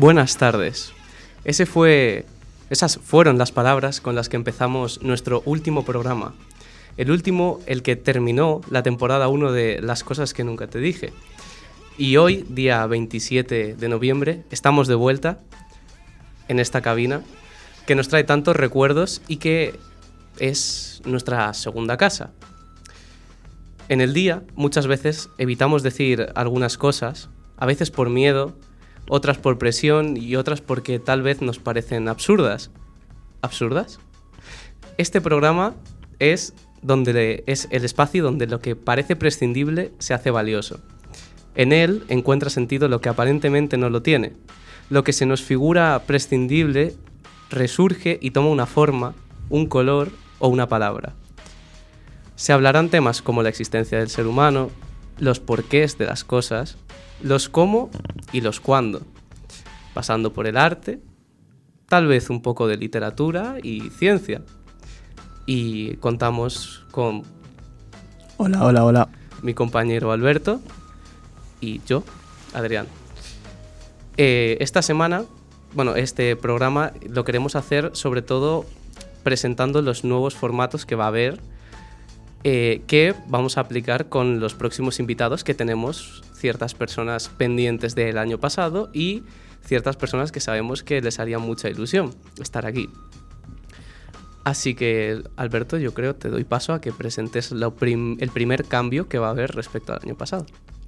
Buenas tardes. Esas fueron las palabras con las que empezamos nuestro último programa. El último, el que terminó la temporada 1 de Las cosas que nunca te dije. Y hoy, día 27 de noviembre, estamos de vuelta en esta cabina que nos trae tantos recuerdos y que es nuestra segunda casa. En el día, muchas veces evitamos decir algunas cosas, a veces por miedo, otras por presión y otras porque tal vez nos parecen absurdas. ¿Absurdas? Este programa es el espacio donde lo que parece prescindible se hace valioso. En él encuentra sentido lo que aparentemente no lo tiene. Lo que se nos figura prescindible resurge y toma una forma, un color o una palabra. Se hablarán temas como la existencia del ser humano, los porqués de las cosas, los cómo y los cuándo, pasando por el arte, tal vez un poco de literatura y ciencia. Y contamos con... Hola. Mi compañero Alberto y yo, Adrián. Esta semana, este programa lo queremos hacer sobre todo presentando los nuevos formatos que va a haber, que vamos a aplicar con los próximos invitados, que tenemos ciertas personas pendientes del año pasado y ciertas personas que sabemos que les haría mucha ilusión estar aquí. Así que, Alberto, yo creo te doy paso a que presentes el primer cambio que va a haber respecto al año pasado.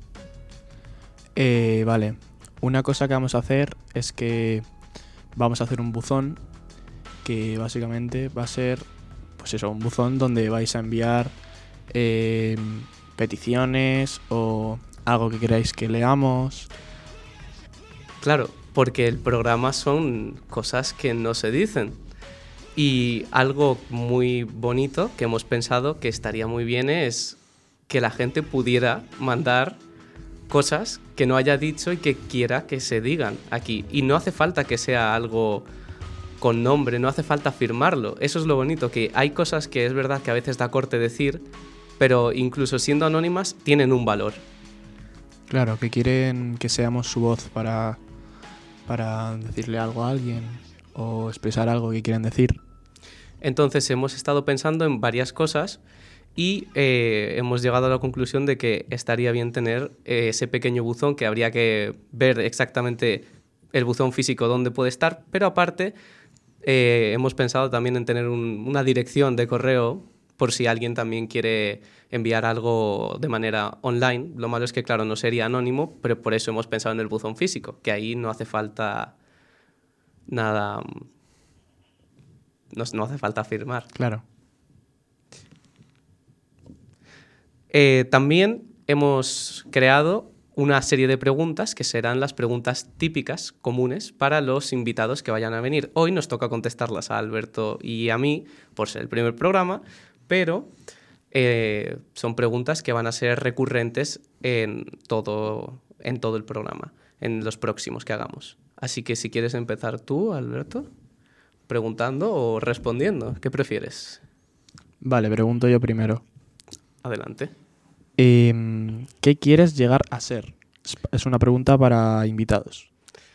Vale. Una cosa que vamos a hacer es que vamos a hacer un buzón que básicamente va a ser, pues eso, un buzón donde vais a enviar peticiones o algo que queráis que leamos. Claro, porque el programa son cosas que no se dicen. Y algo muy bonito que hemos pensado que estaría muy bien es que la gente pudiera mandar cosas que no haya dicho y que quiera que se digan aquí. Y no hace falta que sea algo con nombre, no hace falta firmarlo. Eso es lo bonito, que hay cosas que es verdad que a veces da corte decir, pero incluso siendo anónimas tienen un valor. Claro, que quieren que seamos su voz para decirle algo a alguien o expresar algo que quieren decir. Entonces hemos estado pensando en varias cosas y hemos llegado a la conclusión de que estaría bien tener ese pequeño buzón, que habría que ver exactamente el buzón físico dónde puede estar, pero aparte hemos pensado también en tener una dirección de correo por si alguien también quiere enviar algo de manera online. Lo malo es que, claro, no sería anónimo, pero por eso hemos pensado en el buzón físico, que ahí no hace falta nada, no hace falta firmar. Claro. También hemos creado una serie de preguntas que serán las preguntas típicas, comunes, para los invitados que vayan a venir. Hoy nos toca contestarlas a Alberto y a mí, por ser el primer programa, pero son preguntas que van a ser recurrentes en todo el programa, en los próximos que hagamos. Así que si quieres empezar tú, Alberto, preguntando o respondiendo, ¿qué prefieres? Vale, pregunto yo primero. Adelante. ¿Qué quieres llegar a ser? Es una pregunta para invitados.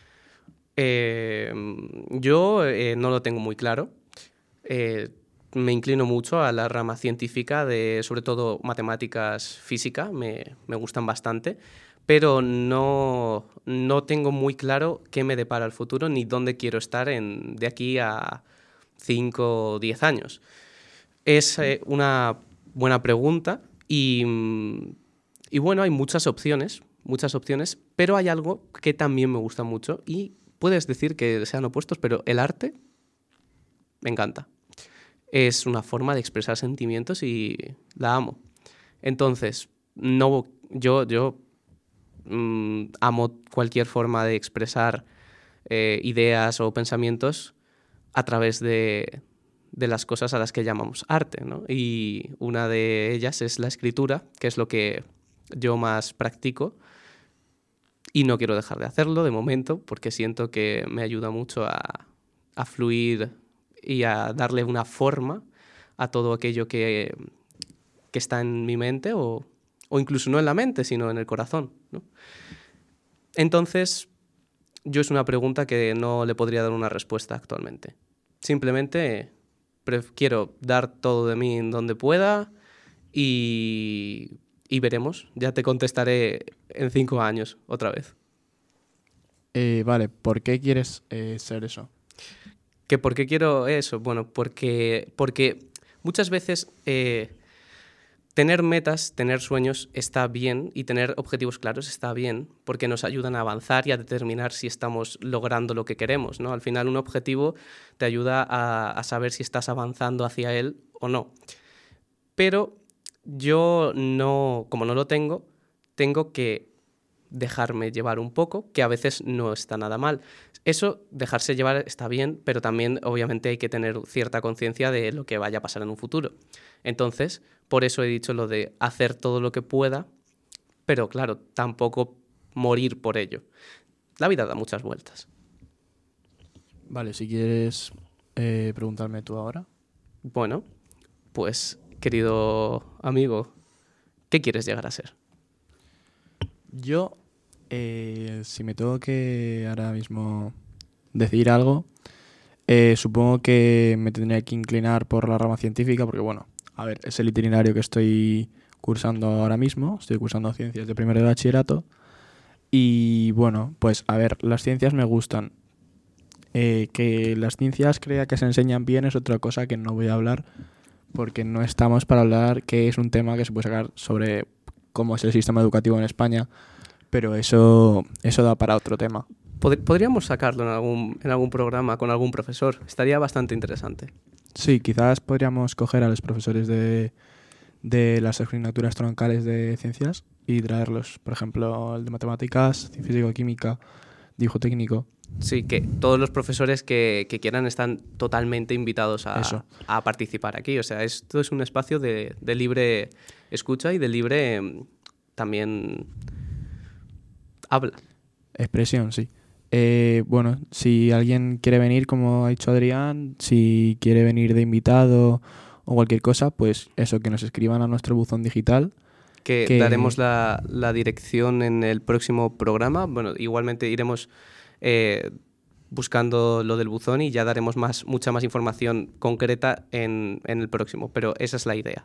Yo no lo tengo muy claro. Me inclino mucho a la rama científica de, sobre todo, matemáticas, física, me gustan bastante, pero no tengo muy claro qué me depara el futuro ni dónde quiero estar de aquí a 5 o 10 años. Es una buena pregunta y bueno, hay muchas opciones, pero hay algo que también me gusta mucho y puedes decir que sean opuestos, pero el arte me encanta. Es una forma de expresar sentimientos y la amo. Entonces, yo amo cualquier forma de expresar ideas o pensamientos a través de las cosas a las que llamamos arte, ¿no? Y una de ellas es la escritura, que es lo que yo más practico y no quiero dejar de hacerlo de momento porque siento que me ayuda mucho a fluir y a darle una forma a todo aquello que está en mi mente o incluso no en la mente, sino en el corazón, ¿no? Entonces, yo es una pregunta que no le podría dar una respuesta actualmente. Simplemente quiero dar todo de mí en donde pueda y veremos. Ya te contestaré en 5 años otra vez. Vale, ¿por qué quieres ser eso? ¿Que por qué quiero eso? Bueno, porque muchas veces tener metas, tener sueños está bien y tener objetivos claros está bien porque nos ayudan a avanzar y a determinar si estamos logrando lo que queremos, ¿no? Al final un objetivo te ayuda a saber si estás avanzando hacia él o no. Pero yo no, como no lo tengo, tengo que dejarme llevar un poco, que a veces no está nada mal. Eso, dejarse llevar está bien, pero también obviamente hay que tener cierta conciencia de lo que vaya a pasar en un futuro. Entonces, por eso he dicho lo de hacer todo lo que pueda, pero claro, tampoco morir por ello. La vida da muchas vueltas. Vale, si quieres preguntarme tú ahora. Bueno, pues, querido amigo, ¿qué quieres llegar a ser? Yo, si me tengo que ahora mismo decir algo, supongo que me tendría que inclinar por la rama científica porque, bueno, a ver, es el itinerario que estoy cursando ahora mismo. Estoy cursando ciencias de primero de bachillerato. Y, bueno, pues, a ver, las ciencias me gustan. Que las ciencias crea que se enseñan bien es otra cosa que no voy a hablar porque no estamos para hablar, que es un tema que se puede sacar sobre cómo es el sistema educativo en España, pero eso da para otro tema. Podríamos sacarlo en algún programa con algún profesor. Estaría bastante interesante. Sí, quizás podríamos coger a los profesores de las asignaturas troncales de ciencias y traerlos, por ejemplo, el de matemáticas, físico-química, dibujo técnico. Sí, que todos los profesores que quieran están totalmente invitados a participar aquí. O sea, esto es un espacio de libre escucha y de libre también habla. Expresión, sí. Bueno, si alguien quiere venir, como ha dicho Adrián, si quiere venir de invitado o cualquier cosa, pues eso, que nos escriban a nuestro buzón digital. Que daremos la dirección en el próximo programa. Bueno, igualmente iremos buscando lo del buzón y ya daremos mucha más información concreta en el próximo, pero esa es la idea.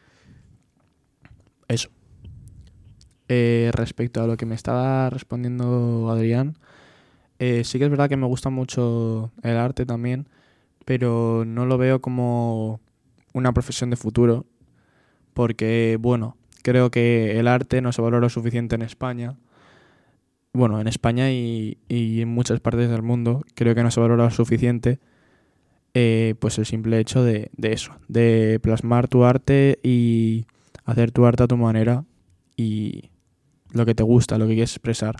Eso. Respecto a lo que me estaba respondiendo Adrián, sí que es verdad que me gusta mucho el arte también, pero no lo veo como una profesión de futuro, porque, bueno, creo que el arte no se valora lo suficiente en España. Bueno, en España y en muchas partes del mundo creo que no se valora lo suficiente pues el simple hecho de eso, de plasmar tu arte y hacer tu arte a tu manera y lo que te gusta, lo que quieres expresar.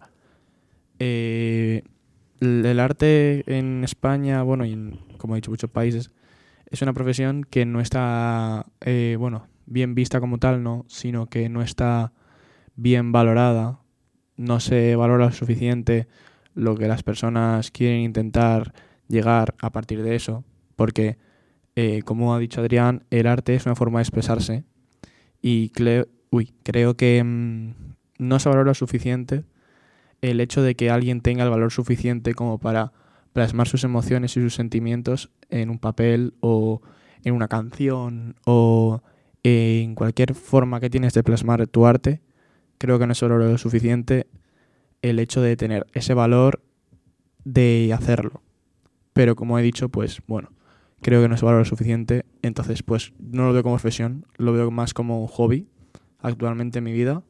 El arte en España, bueno, y como he dicho, muchos países, es una profesión que no está, bueno, bien vista como tal, no, sino que no está bien valorada. No se valora lo suficiente lo que las personas quieren intentar llegar a partir de eso, porque, como ha dicho Adrián, el arte es una forma de expresarse y creo que no se valora lo suficiente el hecho de que alguien tenga el valor suficiente como para plasmar sus emociones y sus sentimientos en un papel o en una canción o en cualquier forma que tienes de plasmar tu arte. Creo que no es solo lo suficiente el hecho de tener ese valor de hacerlo. Pero como he dicho, pues bueno, creo que no es valor lo suficiente. Entonces, pues no lo veo como profesión, lo veo más como un hobby actualmente en mi vida.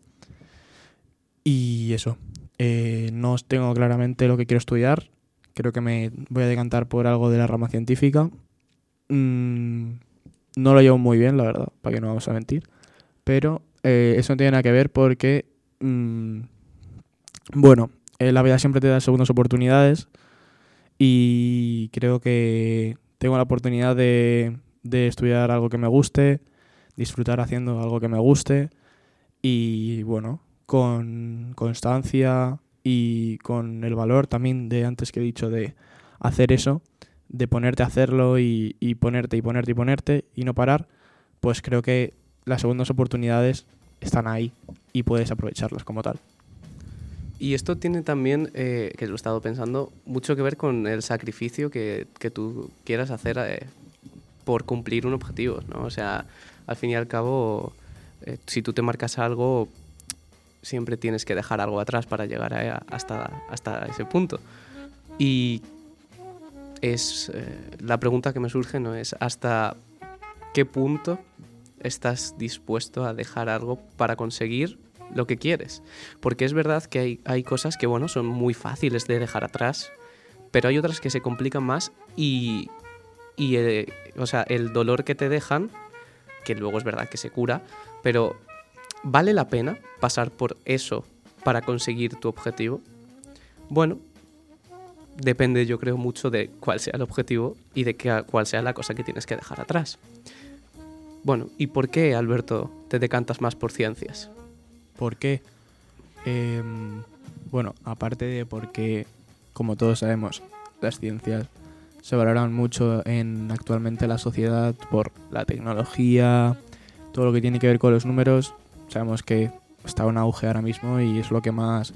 Y eso, no tengo claramente lo que quiero estudiar. Creo que me voy a decantar por algo de la rama científica. No lo llevo muy bien, la verdad, para que no vamos a mentir. Pero eso no tiene nada que ver porque, bueno, la vida siempre te da segundas oportunidades y creo que tengo la oportunidad de estudiar algo que me guste, disfrutar haciendo algo que me guste y, bueno, con constancia y con el valor también de antes que he dicho de hacer eso, de ponerte a hacerlo y ponerte y ponerte y ponerte y no parar, pues creo que las segundas oportunidades están ahí y puedes aprovecharlas como tal. Y esto tiene también, que lo he estado pensando, mucho que ver con el sacrificio que tú quieras hacer por cumplir un objetivo, ¿no? O sea, al fin y al cabo, si tú te marcas algo, siempre tienes que dejar algo atrás para llegar hasta ese punto. Y la pregunta que me surge no es hasta qué punto estás dispuesto a dejar algo para conseguir lo que quieres. Porque es verdad que hay cosas que, bueno, son muy fáciles de dejar atrás, pero hay otras que se complican más y o sea, el dolor que te dejan, que luego es verdad que se cura, pero ¿vale la pena pasar por eso para conseguir tu objetivo? Bueno, depende, yo creo, mucho de cuál sea el objetivo y de cuál sea la cosa que tienes que dejar atrás. Bueno, ¿y por qué, Alberto, te decantas más por ciencias? ¿Por qué? Bueno, aparte de porque, como todos sabemos, las ciencias se valoran mucho actualmente la sociedad por la tecnología, todo lo que tiene que ver con los números. Sabemos que está en auge ahora mismo y es lo que más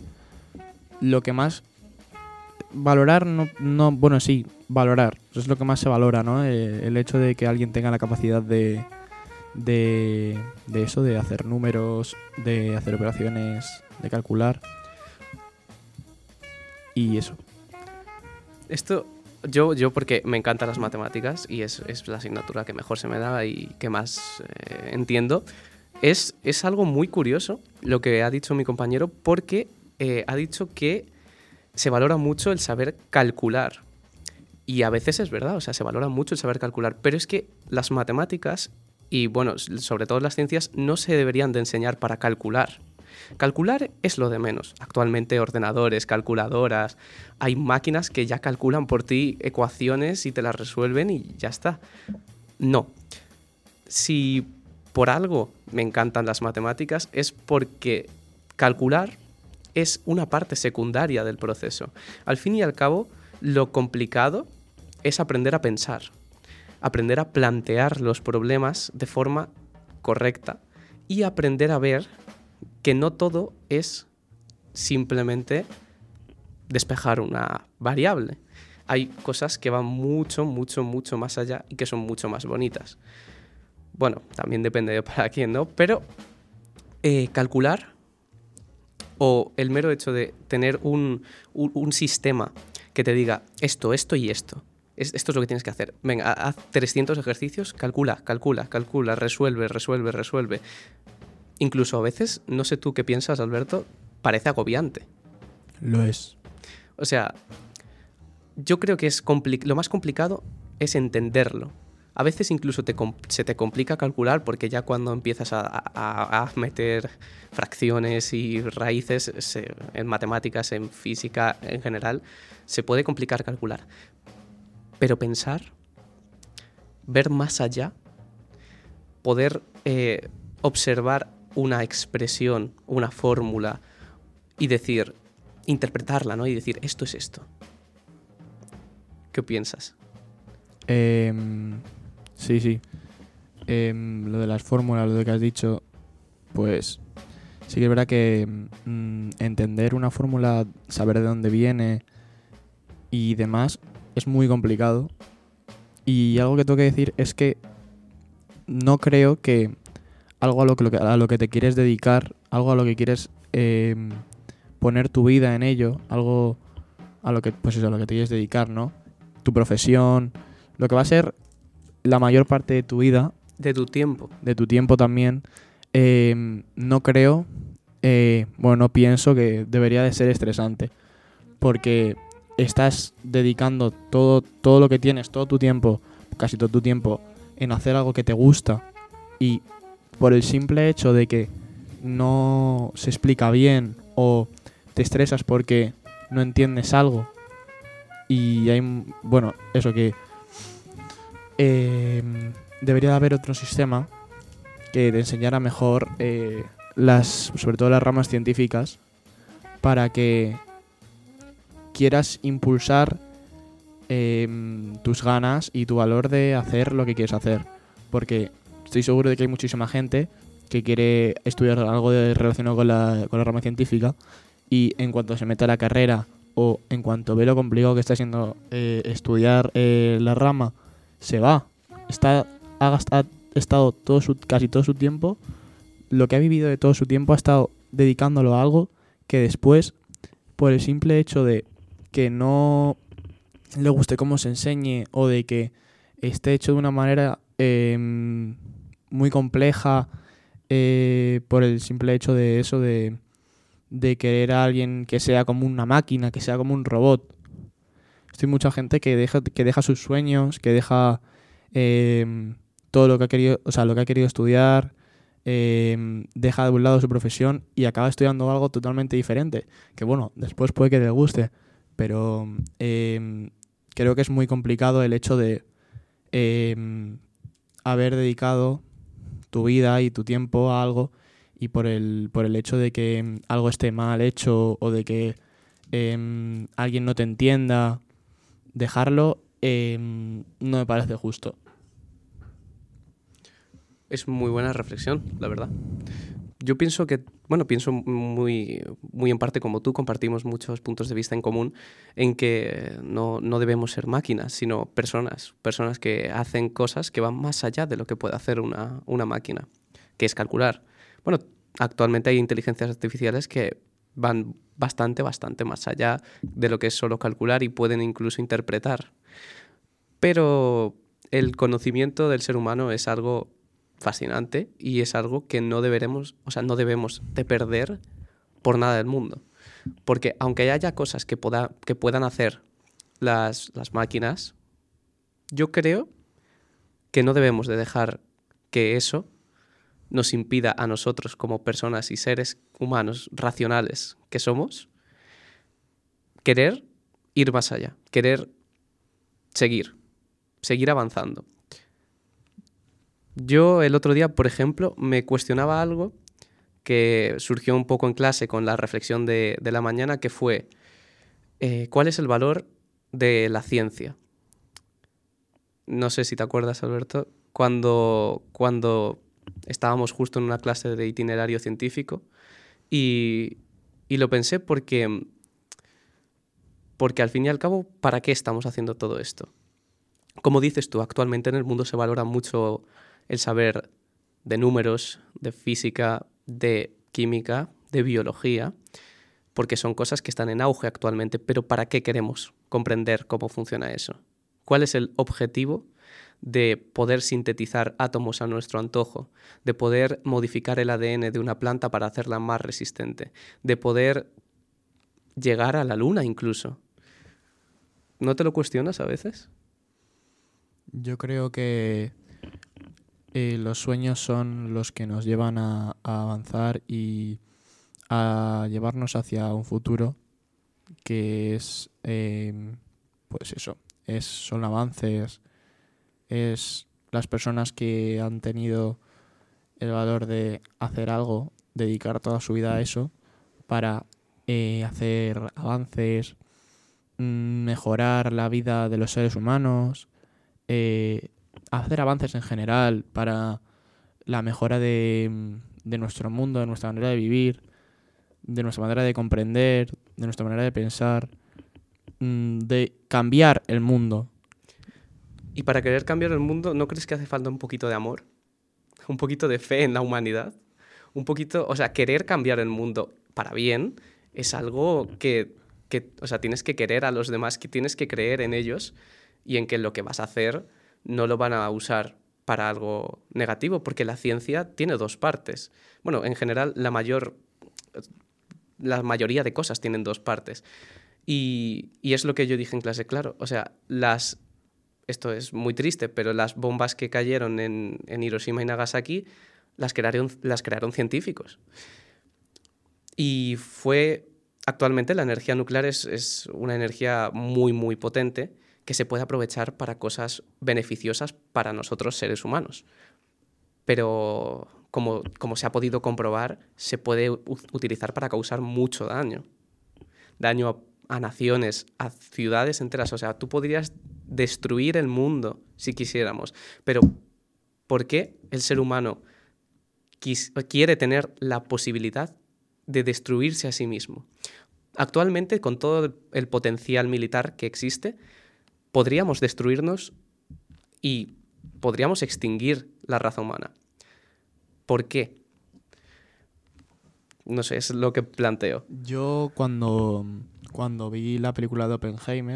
valorar, bueno, sí, valorar, es lo que más se valora, ¿no? El hecho de que alguien tenga la capacidad de eso, de hacer números, de hacer operaciones, de calcular y eso. Esto, yo porque me encantan las matemáticas y es la asignatura que mejor se me da y que más entiendo, es algo muy curioso lo que ha dicho mi compañero, porque ha dicho que se valora mucho el saber calcular. Y a veces es verdad, o sea, se valora mucho el saber calcular, pero es que las matemáticas y, bueno, sobre todo las ciencias, no se deberían de enseñar para calcular. Calcular es lo de menos. Actualmente ordenadores, calculadoras, hay máquinas que ya calculan por ti ecuaciones y te las resuelven y ya está. No. Si por algo me encantan las matemáticas es porque calcular es una parte secundaria del proceso. Al fin y al cabo, lo complicado es aprender a pensar, aprender a plantear los problemas de forma correcta y aprender a ver que no todo es simplemente despejar una variable. Hay cosas que van mucho, mucho, mucho más allá y que son mucho más bonitas. Bueno, también depende de para quién, ¿no? Pero calcular o el mero hecho de tener un sistema que te diga esto y esto. Esto es lo que tienes que hacer. Venga, haz 300 ejercicios, calcula, resuelve. Incluso a veces, no sé tú qué piensas, Alberto, parece agobiante. Lo es. O sea, yo creo que lo más complicado es entenderlo. A veces incluso se te complica calcular porque ya cuando empiezas a meter fracciones y raíces en matemáticas, en física en general, se puede complicar calcular. Pero pensar, ver más allá, poder observar una expresión, una fórmula y interpretarla, ¿no? Y decir, esto es esto. ¿Qué piensas? Sí. Lo de las fórmulas, lo de que has dicho, pues sí que es verdad que entender una fórmula, saber de dónde viene y demás, es muy complicado. Y algo que tengo que decir es que no creo que algo a lo que te quieres dedicar, algo a lo que quieres poner tu vida en ello, algo a lo que, pues eso, a lo que te quieres dedicar, ¿no? Tu profesión, lo que va a ser la mayor parte de tu vida. De tu tiempo. De tu tiempo también. No creo, no pienso que debería de ser estresante. Porque estás dedicando todo lo que tienes, todo tu tiempo, casi todo tu tiempo, en hacer algo que te gusta. Y por el simple hecho de que no se explica bien o te estresas porque no entiendes algo. Y hay, eso que debería de haber otro sistema que te enseñara mejor sobre todo las ramas científicas, para que quieras impulsar tus ganas y tu valor de hacer lo que quieres hacer. Porque estoy seguro de que hay muchísima gente que quiere estudiar algo relacionado con la rama científica y en cuanto se mete a la carrera o en cuanto ve lo complicado que está siendo estudiar la rama, se va. Ha estado casi todo su tiempo, lo que ha vivido de todo su tiempo ha estado dedicándolo a algo que después, por el simple hecho de que no le guste cómo se enseñe o de que esté hecho de una manera muy compleja, por el simple hecho de eso, de querer a alguien que sea como una máquina, que sea como un robot. Hay mucha gente que deja sus sueños, que deja todo lo que ha querido, o sea, lo que ha querido estudiar, deja de un lado su profesión y acaba estudiando algo totalmente diferente. Que bueno, después puede que le guste, pero creo que es muy complicado el hecho de haber dedicado tu vida y tu tiempo a algo y por el hecho de que algo esté mal hecho o de que alguien no te entienda, dejarlo no me parece justo. Es muy buena reflexión, la verdad. Yo pienso pienso muy, muy en parte como tú, compartimos muchos puntos de vista en común en que no debemos ser máquinas, sino personas que hacen cosas que van más allá de lo que puede hacer una máquina, que es calcular. Bueno, actualmente hay inteligencias artificiales que van bastante más allá de lo que es solo calcular y pueden incluso interpretar. Pero el conocimiento del ser humano es algo fascinante y es algo que no debemos de perder por nada del mundo. Porque aunque haya cosas que puedan hacer las máquinas, yo creo que no debemos de dejar que eso nos impida a nosotros como personas y seres humanos racionales que somos, querer ir más allá, querer seguir avanzando. Yo el otro día, por ejemplo, me cuestionaba algo que surgió un poco en clase con la reflexión de la mañana, que fue ¿cuál es el valor de la ciencia? No sé si te acuerdas, Alberto, cuando estábamos justo en una clase de itinerario científico y lo pensé porque al fin y al cabo, ¿para qué estamos haciendo todo esto? Como dices tú, actualmente en el mundo se valora mucho el saber de números, de física, de química, de biología, porque son cosas que están en auge actualmente, pero ¿para qué queremos comprender cómo funciona eso? ¿Cuál es el objetivo de poder sintetizar átomos a nuestro antojo, de poder modificar el ADN de una planta para hacerla más resistente, de poder llegar a la luna incluso? ¿No te lo cuestionas a veces? Yo creo que los sueños son los que nos llevan a avanzar y a llevarnos hacia un futuro que es, pues eso, son avances, es las personas que han tenido el valor de hacer algo, dedicar toda su vida a eso para hacer avances, mejorar la vida de los seres humanos, hacer avances en general para la mejora de nuestro mundo, de nuestra manera de vivir, de nuestra manera de comprender, de nuestra manera de pensar, de cambiar el mundo. Y para querer cambiar el mundo, ¿no crees que hace falta un poquito de amor? Un poquito de fe en la humanidad. Un poquito, o sea, querer cambiar el mundo para bien es algo que o sea, tienes que querer a los demás, que tienes que creer en ellos y en que lo que vas a hacer no lo van a usar para algo negativo, porque la ciencia tiene dos partes. Bueno, en general, la mayoría de cosas tienen dos partes. Y es lo que yo dije en clase, claro. O sea, esto es muy triste, pero las bombas que cayeron en Hiroshima y Nagasaki las crearon científicos. Y actualmente la energía nuclear es una energía muy, muy potente que se puede aprovechar para cosas beneficiosas para nosotros seres humanos. Pero como se ha podido comprobar, se puede utilizar para causar mucho daño. Daño a naciones, a ciudades enteras. O sea, tú podrías destruir el mundo si quisiéramos. Pero ¿por qué el ser humano quiere tener la posibilidad de destruirse a sí mismo? Actualmente, con todo el potencial militar que existe, podríamos destruirnos y podríamos extinguir la raza humana. ¿Por qué? No sé, es lo que planteo. Yo cuando vi la película de Oppenheimer,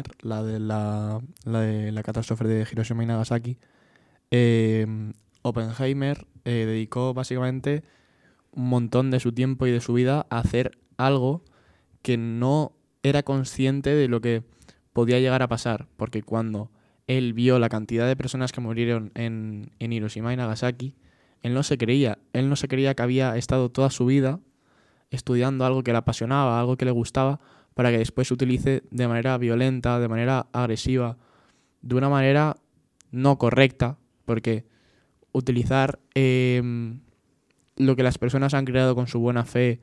la catástrofe de Hiroshima y Nagasaki, Oppenheimer dedicó básicamente un montón de su tiempo y de su vida a hacer algo que no era consciente de lo que podía llegar a pasar, porque cuando él vio la cantidad de personas que murieron en Hiroshima y Nagasaki, él no se creía que había estado toda su vida estudiando algo que le apasionaba, algo que le gustaba, para que después se utilice de manera violenta, de manera agresiva, de una manera no correcta, porque utilizar lo que las personas han creado con su buena fe,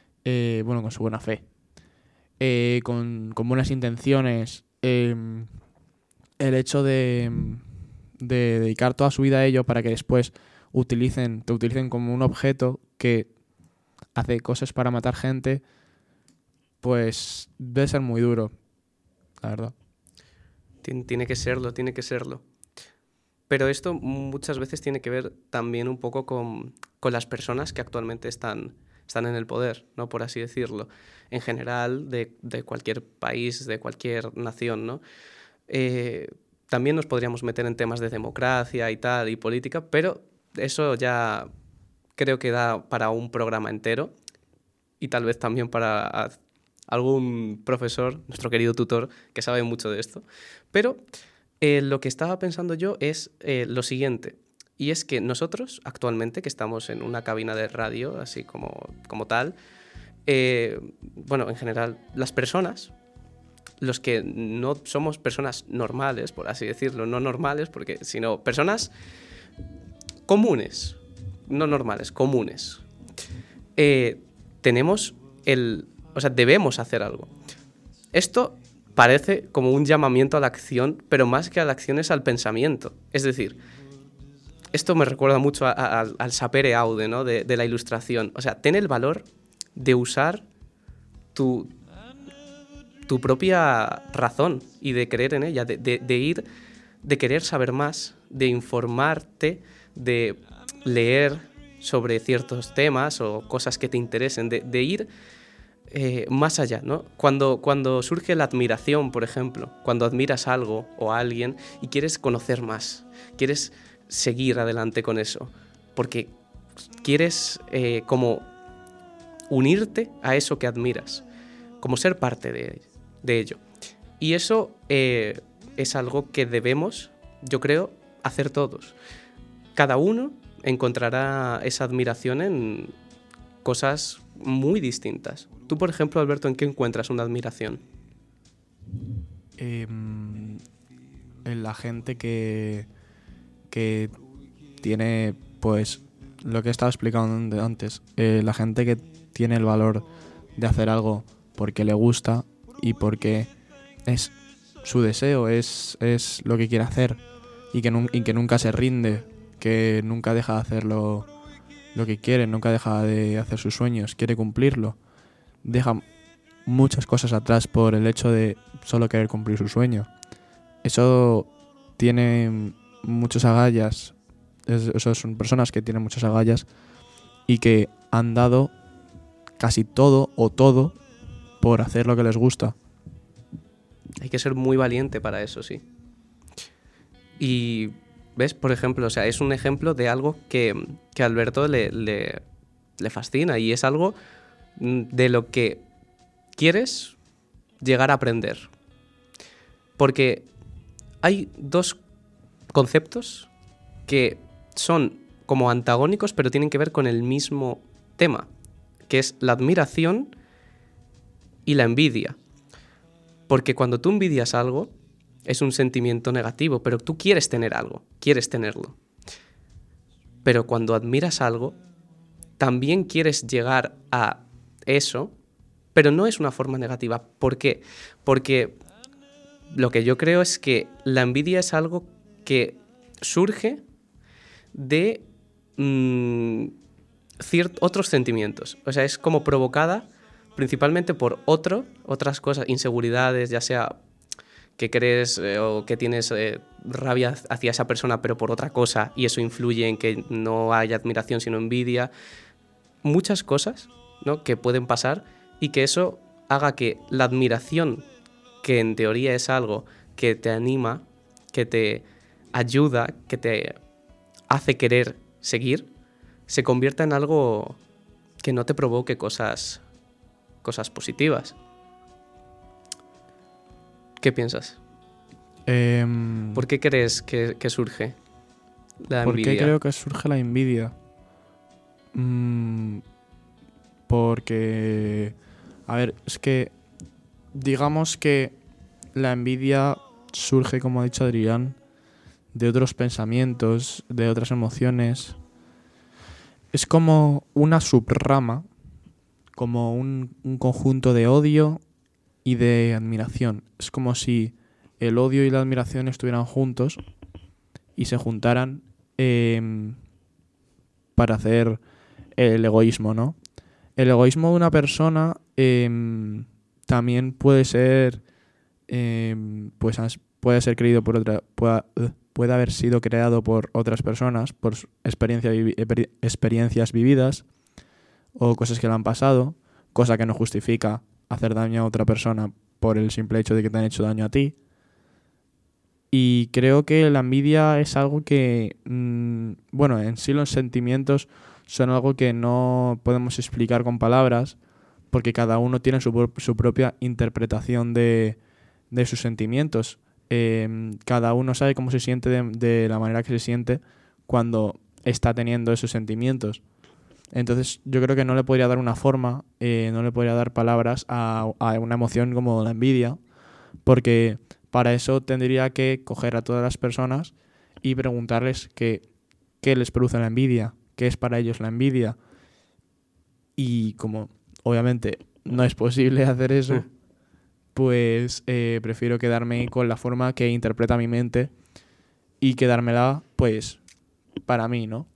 con buenas intenciones, el hecho de dedicar toda su vida a ello para que después te utilicen como un objeto que hace cosas para matar gente, pues debe ser muy duro, la verdad. Tiene que serlo, tiene que serlo. Pero esto muchas veces tiene que ver también un poco con las personas que actualmente están en el poder, ¿no? Por así decirlo. En general, de cualquier país, de cualquier nación, ¿no? También nos podríamos meter en temas de democracia y tal, y política, pero eso ya creo que da para un programa entero y tal vez también para algún profesor, nuestro querido tutor, que sabe mucho de esto. Pero lo que estaba pensando yo es lo siguiente, y es que nosotros actualmente, que estamos en una cabina de radio, así como tal, bueno, en general, las personas, los que no somos personas normales, por así decirlo, no normales, sino personas comunes, no normales, comunes, debemos hacer algo. Esto parece como un llamamiento a la acción, pero más que a la acción es al pensamiento. Es decir, esto me recuerda mucho al sapere aude, ¿no? de la ilustración. O sea, ten el valor de usar tu propia razón y de creer en ella, de querer saber más, de informarte, de leer sobre ciertos temas o cosas que te interesen, de ir más allá, ¿no? Cuando surge la admiración, por ejemplo, cuando admiras algo o a alguien y quieres conocer más, quieres seguir adelante con eso, porque quieres como unirte a eso que admiras, como ser parte de ello. Y eso es algo que debemos, yo creo, hacer todos. Cada uno encontrará esa admiración en cosas muy distintas. Tú, por ejemplo, Alberto, ¿en qué encuentras una admiración? En la gente que tiene, pues, lo que he estado explicando antes, la gente que tiene el valor de hacer algo porque le gusta y porque es su deseo, es lo que quiere hacer y que nunca se rinde, que nunca deja de hacer lo que quiere, nunca deja de hacer sus sueños, quiere cumplirlo. Deja muchas cosas atrás por el hecho de solo querer cumplir su sueño. Eso tiene muchas agallas. Eso son personas que tienen muchas agallas y que han dado casi todo o todo por hacer lo que les gusta. Hay que ser muy valiente para eso, sí. Y, ¿ves? Por ejemplo, o sea, es un ejemplo de algo que a Alberto le fascina y es algo de lo que quieres llegar a aprender. Porque hay dos conceptos que son como antagónicos, pero tienen que ver con el mismo tema, que es la admiración y la envidia. Porque cuando tú envidias algo, es un sentimiento negativo, pero tú quieres tener algo, quieres tenerlo. Pero cuando admiras algo, también quieres llegar a eso, pero no es una forma negativa. ¿Por qué? Porque lo que yo creo es que la envidia es algo que surge de otros sentimientos. O sea, es como provocada principalmente por otras cosas, inseguridades, ya sea que crees o que tienes rabia hacia esa persona, pero por otra cosa, y eso influye en que no haya admiración, sino envidia. Muchas cosas, ¿no?, que pueden pasar y que eso haga que la admiración, que en teoría es algo que te anima, que te ayuda, que te hace querer seguir, se convierta en algo que no te provoque cosas positivas. ¿Qué piensas? ¿Por qué crees que surge la ¿Por qué envidia? creo que surge la envidia? Porque, a ver, es que digamos que la envidia surge, como ha dicho Adrián, de otros pensamientos, de otras emociones. Es como una subrama, como un conjunto de odio y de admiración. Es como si el odio y la admiración estuvieran juntos y se juntaran para hacer el egoísmo, ¿no? El egoísmo de una persona también puede ser, puede ser creído por otra, puede haber sido creado por otras personas, por experiencias vividas o cosas que le han pasado, cosa que no justifica hacer daño a otra persona por el simple hecho de que te han hecho daño a ti. Y creo que la envidia es algo que, bueno, en sí los sentimientos son algo que no podemos explicar con palabras, porque cada uno tiene su propia interpretación de sus sentimientos. Cada uno sabe cómo se siente de la manera que se siente cuando está teniendo esos sentimientos. Entonces yo creo que no le podría dar una forma, no le podría dar palabras a una emoción como la envidia, porque para eso tendría que coger a todas las personas y preguntarles qué les produce la envidia, qué es para ellos la envidia. Y como obviamente no es posible hacer eso, pues prefiero quedarme con la forma que interpreta mi mente y quedármela pues para mí, ¿no?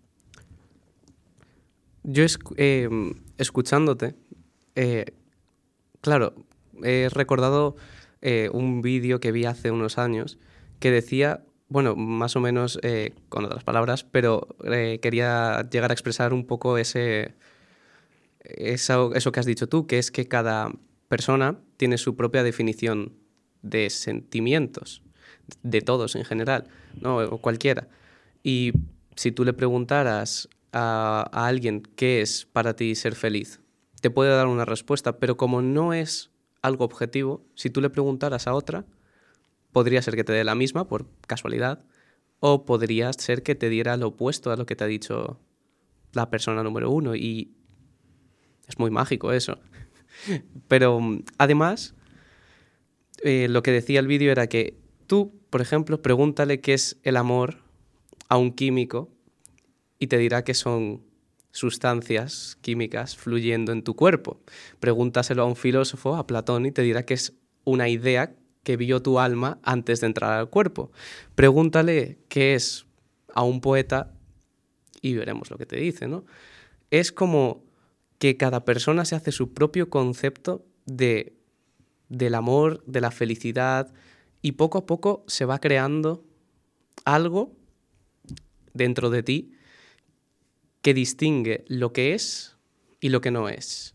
Yo escuchándote, claro, he recordado un vídeo que vi hace unos años que decía, bueno, más o menos con otras palabras, pero quería llegar a expresar un poco eso que has dicho tú, que es que cada persona tiene su propia definición de sentimientos, de todos en general, ¿no? O cualquiera. Y si tú le preguntaras a alguien qué es para ti ser feliz, te puede dar una respuesta, pero como no es algo objetivo, si tú le preguntaras a otra, podría ser que te dé la misma por casualidad, o podría ser que te diera lo opuesto a lo que te ha dicho la persona número uno, y es muy mágico eso. Pero además, lo que decía el vídeo era que tú, por ejemplo, pregúntale qué es el amor a un químico y te dirá que son sustancias químicas fluyendo en tu cuerpo. Pregúntaselo a un filósofo, a Platón, y te dirá que es una idea que vio tu alma antes de entrar al cuerpo. Pregúntale qué es a un poeta y veremos lo que te dice, ¿no? Es como que cada persona se hace su propio concepto del amor, de la felicidad, y poco a poco se va creando algo dentro de ti que distingue lo que es y lo que no es.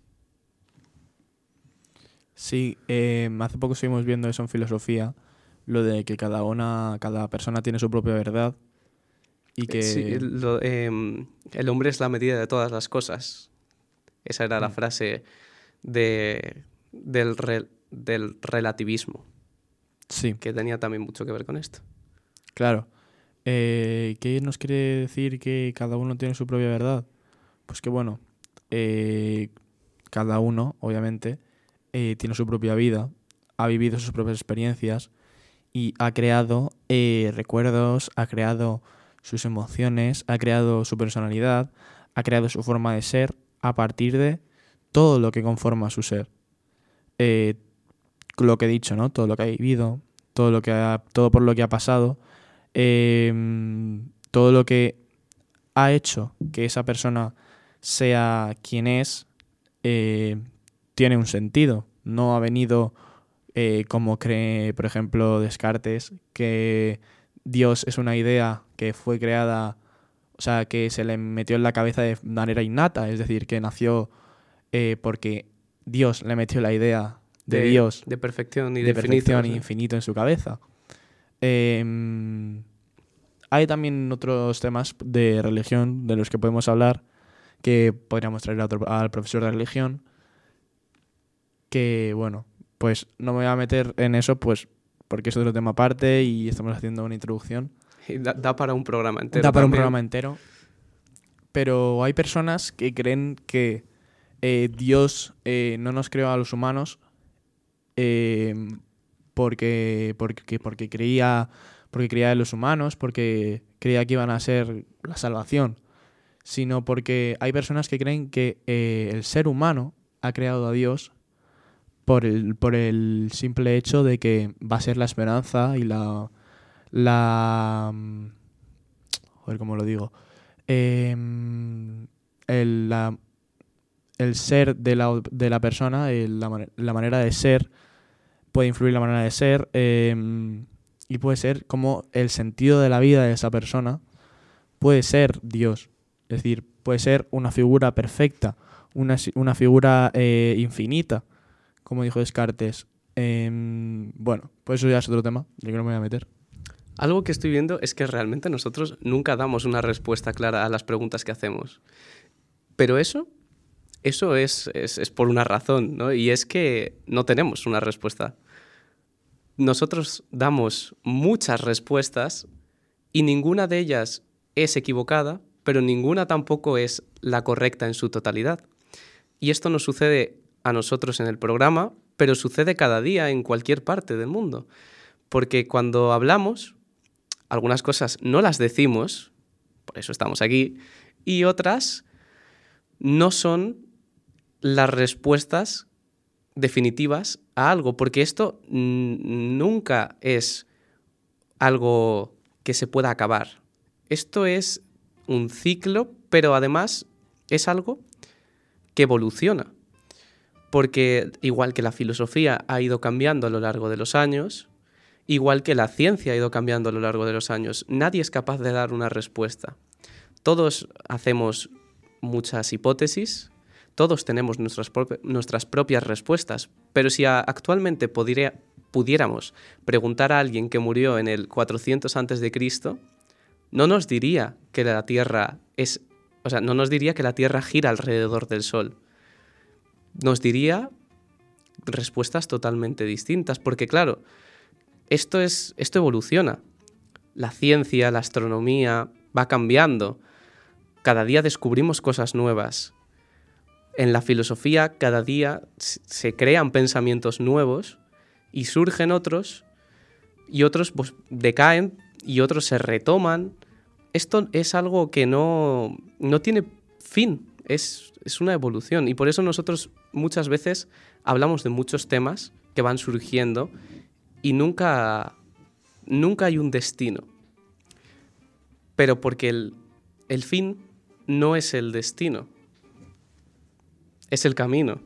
Sí, hace poco estuvimos viendo eso en filosofía, lo de que cada persona tiene su propia verdad y Sí, que... el hombre es la medida de todas las cosas. Esa era la frase del relativismo, Sí, que tenía también mucho que ver con esto. claro. ¿Qué nos quiere decir que cada uno tiene su propia verdad? Pues que bueno, cada uno, obviamente, tiene su propia vida, ha vivido sus propias experiencias y ha creado recuerdos, ha creado sus emociones, ha creado su personalidad, ha creado su forma de ser a partir de todo lo que conforma su ser. Eh, lo que he dicho, ¿no? Todo lo que ha vivido, todo por lo que ha pasado, todo lo que ha hecho que esa persona sea quien es, tiene un sentido. No ha venido como cree, por ejemplo, Descartes, que Dios es una idea que fue creada, o sea, que se le metió en la cabeza de manera innata, es decir, que nació porque Dios le metió la idea de Dios, de perfección y de perfección infinito, e ¿sí? infinito en su cabeza. Hay también otros temas de religión de los que podemos hablar, que podríamos traer al profesor de religión, que bueno, pues no me voy a meter en eso, pues porque es otro tema aparte y estamos haciendo una introducción. Y da para un programa entero Da para un también. programa entero. Pero hay personas que creen que Dios no nos creó a los humanos eh, porque creía en los humanos, porque creía que iban a ser la salvación, sino porque hay personas que creen que el ser humano ha creado a Dios por el simple hecho de que va a ser la esperanza y joder, ¿cómo lo digo? El, la- el ser de la persona, la manera de ser, puede influir la manera de ser, y puede ser como el sentido de la vida de esa persona puede ser Dios. Es decir, puede ser una figura perfecta, una figura infinita, como dijo Descartes. Bueno, pues eso ya es otro tema, yo que no me voy a meter. Algo que estoy viendo es que realmente nosotros nunca damos una respuesta clara a las preguntas que hacemos. Pero eso es por una razón, ¿no? Y es que no tenemos una respuesta. Nosotros damos muchas respuestas y ninguna de ellas es equivocada, pero ninguna tampoco es la correcta en su totalidad. Y esto nos sucede a nosotros en el programa, pero sucede cada día en cualquier parte del mundo. Porque cuando hablamos, algunas cosas no las decimos, por eso estamos aquí, y otras no son las respuestas definitivas a algo, porque esto nunca es algo que se pueda acabar. Esto es un ciclo, pero además es algo que evoluciona, porque igual que la filosofía ha ido cambiando a lo largo de los años, igual que la ciencia ha ido cambiando a lo largo de los años, nadie es capaz de dar una respuesta. Todos hacemos muchas hipótesis, todos tenemos nuestras propias respuestas, pero si actualmente pudiéramos preguntar a alguien que murió en el 400 a.C., no nos diría que la Tierra no nos diría que la Tierra gira alrededor del Sol. Nos diría respuestas totalmente distintas, porque claro, esto evoluciona. La ciencia, la astronomía va cambiando. Cada día descubrimos cosas nuevas. En la filosofía cada día se crean pensamientos nuevos y surgen otros, y otros pues decaen y otros se retoman. Esto es algo que no tiene fin, es una evolución, y por eso nosotros muchas veces hablamos de muchos temas que van surgiendo y nunca hay un destino. Pero porque el fin no es el destino, es el camino.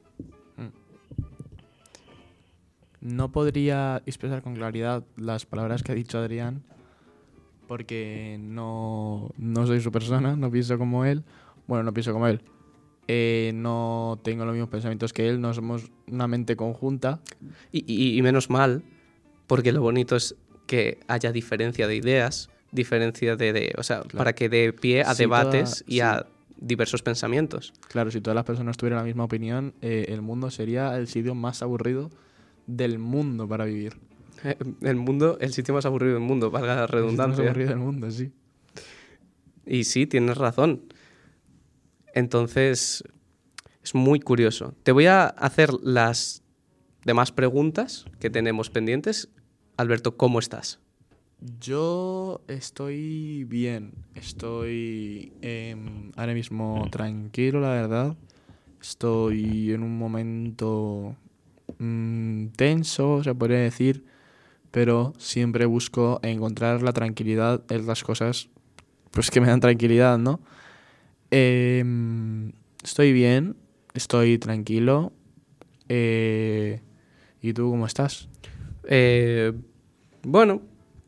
No podría expresar con claridad las palabras que ha dicho Adrián porque no soy su persona, no pienso como él. Bueno, no pienso como él. No tengo los mismos pensamientos que él, no somos una mente conjunta. Y menos mal, porque lo bonito es que haya diferencia de ideas, diferencia o sea, Claro. para que dé pie a Si debates y sí. a diversos pensamientos. Claro, si todas las personas tuvieran la misma opinión, el mundo sería el sitio más aburrido del mundo para vivir. El sitio más aburrido del mundo, valga la El sitio más redundancia. aburrido del mundo, sí. Y sí, tienes razón. Entonces, es muy curioso. Te voy a hacer las demás preguntas que tenemos pendientes. Alberto, ¿cómo estás? Yo estoy bien, estoy ahora mismo tranquilo, la verdad. Estoy en un momento tenso, se podría decir, pero siempre busco encontrar la tranquilidad en las cosas pues que me dan tranquilidad, ¿no? Estoy bien, estoy tranquilo, ¿Y tú cómo estás? Bueno,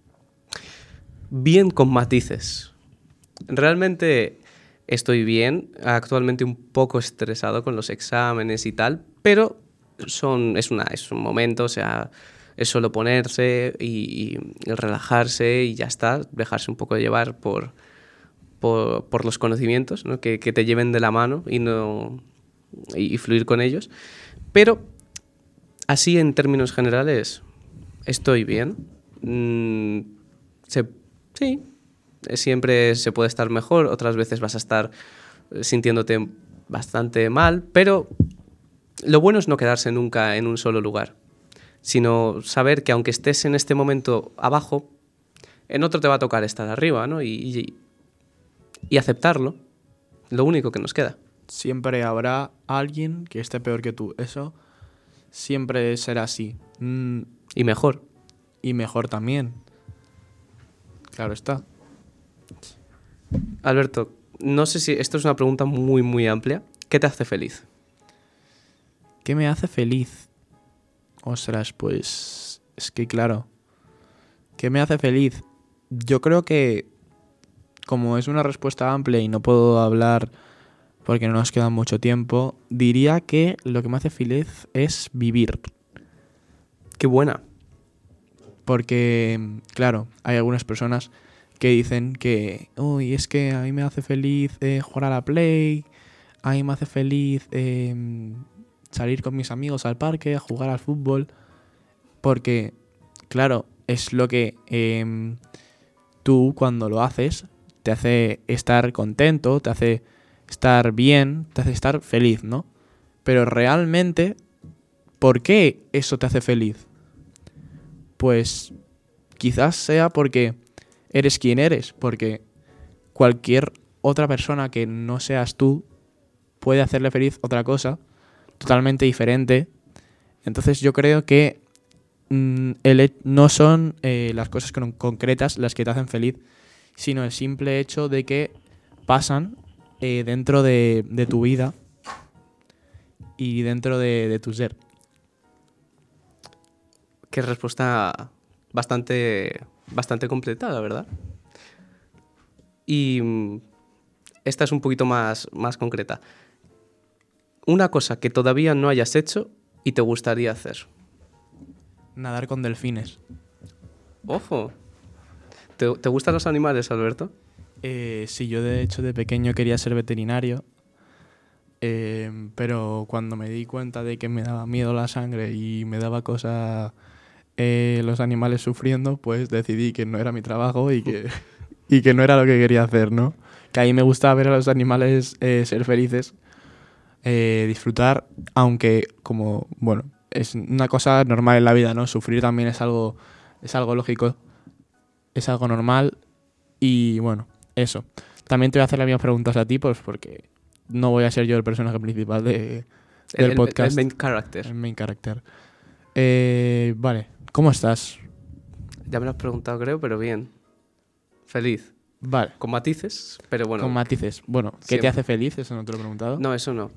bien con matices. Realmente estoy bien, actualmente un poco estresado con los exámenes y tal, pero es un momento, o sea, es solo ponerse y relajarse y ya está, dejarse un poco de llevar por los conocimientos, ¿no? Que te lleven de la mano y fluir con ellos. Pero así en términos generales estoy bien. Mm, se- sí, siempre se puede estar mejor, otras veces vas a estar sintiéndote bastante mal, pero lo bueno es no quedarse nunca en un solo lugar, sino saber que aunque estés en este momento abajo, en otro te va a tocar estar arriba, ¿no? Y aceptarlo, lo único que nos queda. Siempre habrá alguien que esté peor que tú. Eso siempre será así. Y mejor. Y mejor también. Claro está. Alberto, no sé si esto es una pregunta muy, muy amplia. ¿Qué te hace feliz? ¿Qué me hace feliz? Ostras, pues es que claro. ¿Qué me hace feliz? Yo creo que como es una respuesta amplia y no puedo hablar porque no nos queda mucho tiempo, diría que lo que me hace feliz es vivir. Qué buena. Porque, claro, hay algunas personas que dicen que, uy, es que a mí me hace feliz jugar a la Play, a mí me hace feliz salir con mis amigos al parque, a jugar al fútbol, porque, claro, es lo que tú cuando lo haces te hace estar contento, te hace estar bien, te hace estar feliz, ¿no? Pero realmente, ¿por qué eso te hace feliz? Pues quizás sea porque eres quien eres, porque cualquier otra persona que no seas tú puede hacerle feliz otra cosa totalmente diferente. Entonces yo creo que no son las cosas concretas las que te hacen feliz, sino el simple hecho de que pasan dentro de tu vida y dentro de tu ser. Qué respuesta bastante completa, la verdad. Y esta es un poquito más concreta. Una cosa que todavía no hayas hecho y te gustaría hacer. Nadar con delfines. ¡Ojo! ¿Te gustan los animales, Alberto? Sí, yo de hecho de pequeño quería ser veterinario, pero cuando me di cuenta de que me daba miedo la sangre y me daba cosa los animales sufriendo, pues decidí que no era mi trabajo y que no era lo que quería hacer, ¿no? Que a mí me gustaba ver a los animales ser felices, disfrutar, aunque como, bueno, es una cosa normal en la vida, ¿no? Sufrir también es algo lógico, es algo normal y bueno, eso. También te voy a hacer las mismas preguntas a ti, pues porque no voy a ser yo el personaje principal del podcast. El main character. El main character. Vale, ¿cómo estás? Ya me lo has preguntado, creo, pero bien. Feliz. Vale. Con matices, pero bueno. Con matices. Bueno, ¿qué siempre. te hace feliz? Eso no te lo he preguntado. No, eso no.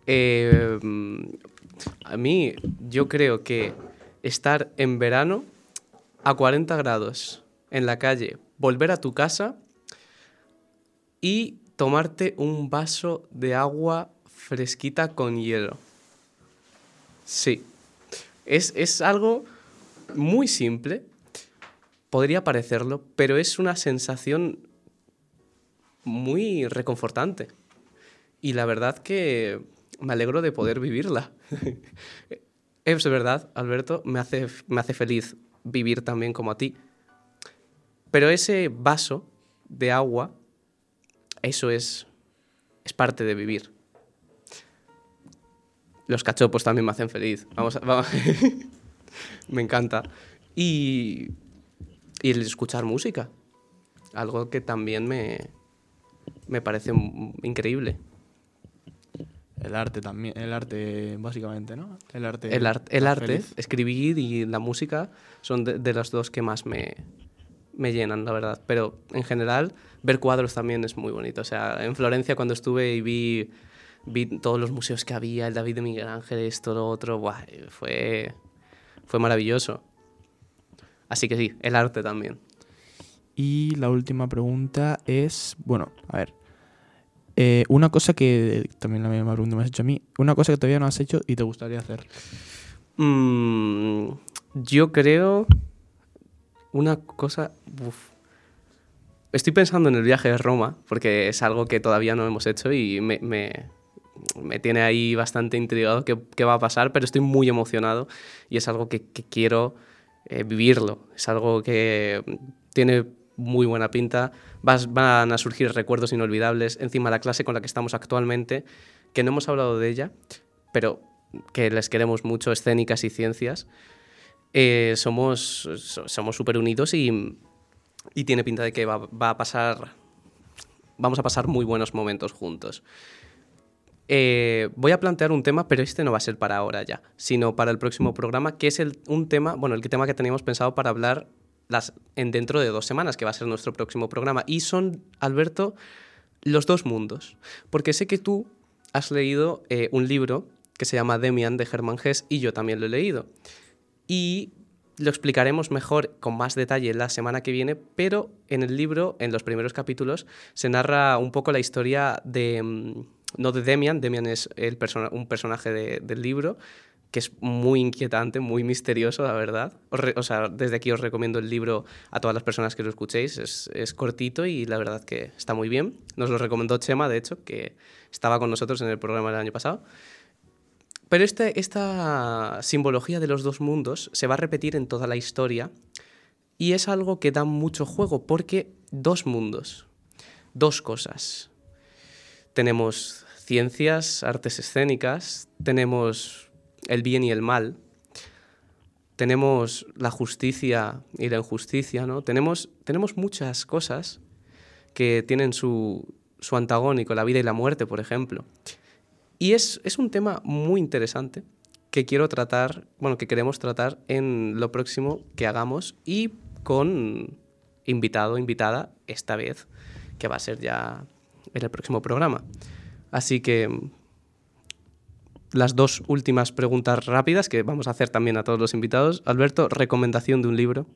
A mí, yo creo que estar en verano a 40 grados en la calle, volver a tu casa y tomarte un vaso de agua fresquita con hielo. Sí. Es algo muy simple, podría parecerlo, pero es una sensación muy reconfortante. Y la verdad que me alegro de poder vivirla. Es verdad, Alberto, me hace feliz vivir también como a ti. Pero ese vaso de agua, eso es parte de vivir. Los cachopos también me hacen feliz. Vamos. Me encanta. Y el escuchar música. Algo que también me parece increíble. El arte también, el arte básicamente, ¿no? El arte, Feliz. Escribir y la música son de las dos que más me llenan, la verdad. Pero en general, ver cuadros también es muy bonito. O sea, en Florencia cuando estuve y vi vi todos los museos que había, el David de Miguel Ángel, esto, lo otro, ¡buah! Fue maravilloso. Así que sí, el arte también. Y la última pregunta es, bueno, a ver, una cosa que, también la misma pregunta me has hecho a mí, una cosa que todavía no has hecho y te gustaría hacer. Yo creo una cosa... Estoy pensando en el viaje de Roma, porque es algo que todavía no hemos hecho y me tiene ahí bastante intrigado qué va a pasar, pero estoy muy emocionado y es algo que quiero vivirlo. Es algo que tiene muy buena pinta. Van a surgir recuerdos inolvidables. Encima la clase con la que estamos actualmente, que no hemos hablado de ella, pero que les queremos mucho, escénicas y ciencias, somos súper unidos y tiene pinta de que vamos a pasar muy buenos momentos juntos. Voy a plantear un tema, pero este no va a ser para ahora ya, sino para el próximo programa, que es el tema que teníamos pensado para hablar dentro de 2 semanas, que va a ser nuestro próximo programa. Y son, Alberto, los 2 mundos. Porque sé que tú has leído un libro que se llama Demian, de Hermann Hesse, y yo también lo he leído. Y lo explicaremos mejor, con más detalle, la semana que viene, pero en el libro, en los primeros capítulos, se narra un poco la historia no de Demian. Demian es un personaje del libro, que es muy inquietante, muy misterioso, la verdad. Desde aquí os recomiendo el libro a todas las personas que lo escuchéis. Es cortito y la verdad que está muy bien. Nos lo recomendó Chema, de hecho, que estaba con nosotros en el programa del año pasado. Pero esta simbología de los 2 mundos se va a repetir en toda la historia y es algo que da mucho juego, porque 2 mundos, 2 cosas. Tenemos ciencias, artes escénicas, tenemos el bien y el mal, tenemos la justicia y la injusticia, ¿no? Tenemos muchas cosas que tienen su antagónico, la vida y la muerte, por ejemplo. Y es un tema muy interesante que quiero tratar, que queremos tratar en lo próximo que hagamos, y con invitado, invitada, esta vez, que va a ser ya en el próximo programa. Así que las 2 últimas preguntas rápidas que vamos a hacer también a todos los invitados. Alberto, recomendación de un libro.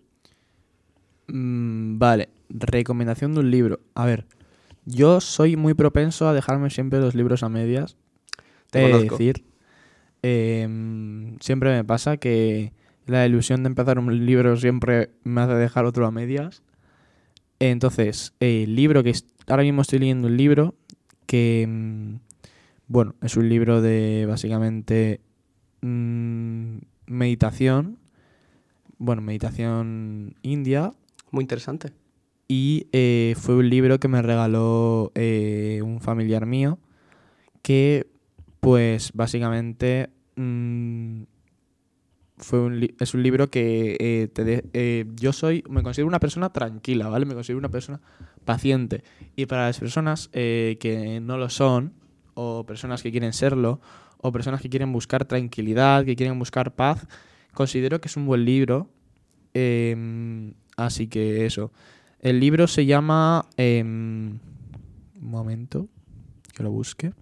Vale, recomendación de un libro. A ver, yo soy muy propenso a dejarme siempre los libros a medias. Te conozco. Decir, siempre me pasa que la ilusión de empezar un libro siempre me hace dejar otro a medias. Entonces, el libro ahora mismo estoy leyendo un libro que, es un libro de básicamente meditación, meditación india. Muy interesante. Y fue un libro que me regaló un familiar mío, que pues básicamente es un libro que me considero una persona tranquila, ¿vale? Me considero una persona paciente. Y para las personas que no lo son, o personas que quieren serlo, o personas que quieren buscar tranquilidad, que quieren buscar paz, considero que es un buen libro. Así que eso. El libro se llama... un momento, que lo busque.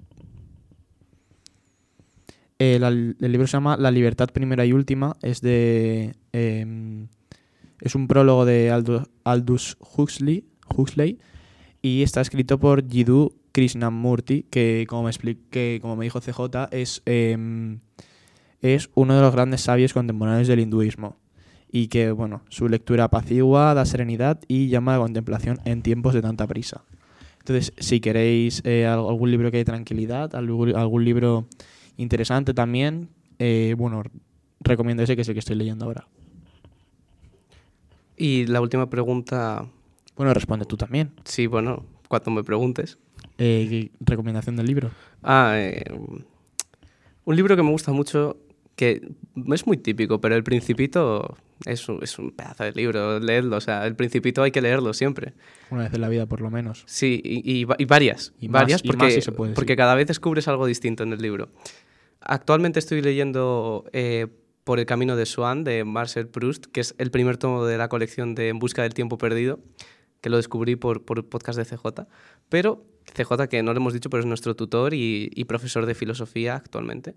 El libro se llama La libertad primera y última. Es un prólogo de Aldous Huxley y está escrito por Jiddu Krishnamurti, que como me dijo CJ, es uno de los grandes sabios contemporáneos del hinduismo, y que su lectura apacigua, da serenidad y llama a la contemplación en tiempos de tanta prisa. Entonces, si queréis algún libro que dé tranquilidad, algún libro interesante también, recomiendo ese, que es el que estoy leyendo ahora. Y la última pregunta... Responde tú también. Sí, cuando me preguntes. ¿Qué recomendación del libro? Un libro que me gusta mucho, que es muy típico, pero El Principito es un pedazo de libro, leedlo. O sea, El Principito hay que leerlo siempre. Una vez en la vida, por lo menos. Sí, y varias. Varias, porque, más si se puede, porque cada vez descubres algo distinto en el libro. Actualmente estoy leyendo Por el camino de Swan, de Marcel Proust, que es el primer tomo de la colección de En busca del tiempo perdido, que lo descubrí por podcast de CJ. Pero CJ, que no lo hemos dicho, pero es nuestro tutor y profesor de filosofía actualmente.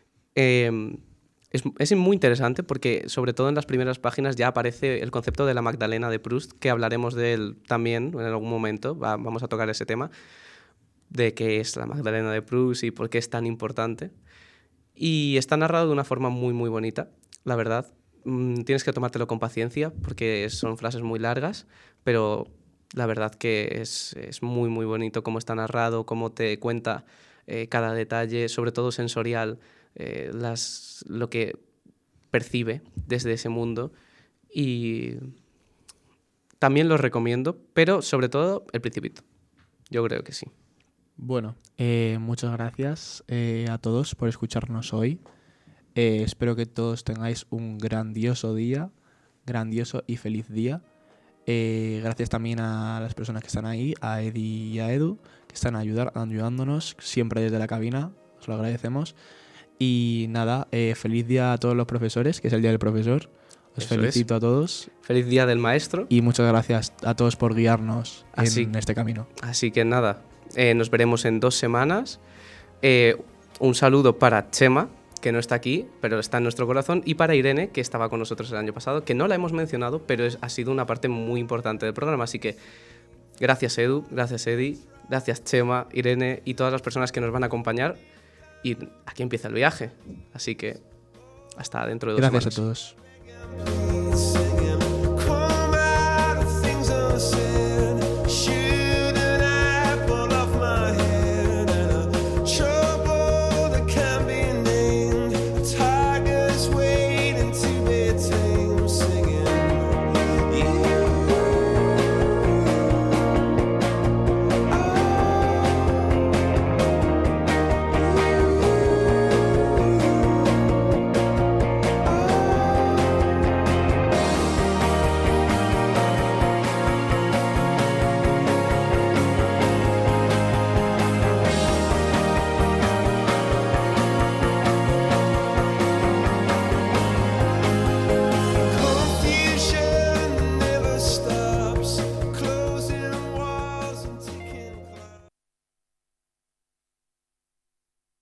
Es muy interesante porque, sobre todo en las primeras páginas, ya aparece el concepto de la Magdalena de Proust, que hablaremos de él también en algún momento. Vamos a tocar ese tema, de qué es la Magdalena de Proust y por qué es tan importante. Y está narrado de una forma muy, muy bonita, la verdad. Tienes que tomártelo con paciencia porque son frases muy largas, pero la verdad que es muy, muy bonito cómo está narrado, cómo te cuenta cada detalle, sobre todo sensorial, lo que percibe desde ese mundo. Y también lo recomiendo, pero sobre todo El Principito. Yo creo que sí. Bueno, muchas gracias a todos por escucharnos hoy. Espero que todos tengáis un grandioso día, grandioso y feliz día. Gracias también a las personas que están ahí, a Eddie y a Edu, que están ayudándonos siempre desde la cabina. Os lo agradecemos. Y nada, feliz día a todos los profesores, que es el Día del Profesor. Os felicito a todos. Feliz Día del Maestro. Y muchas gracias a todos por guiarnos en este camino. Así que nada, nos veremos en 2 semanas. Un saludo para Chema, que no está aquí, pero está en nuestro corazón, y para Irene, que estaba con nosotros el año pasado, que no la hemos mencionado, pero ha sido una parte muy importante del programa. Así que gracias Edu, gracias Eddie, gracias Chema, Irene y todas las personas que nos van a acompañar. Y aquí empieza el viaje. Así que hasta dentro de 2 semanas. Gracias a todos.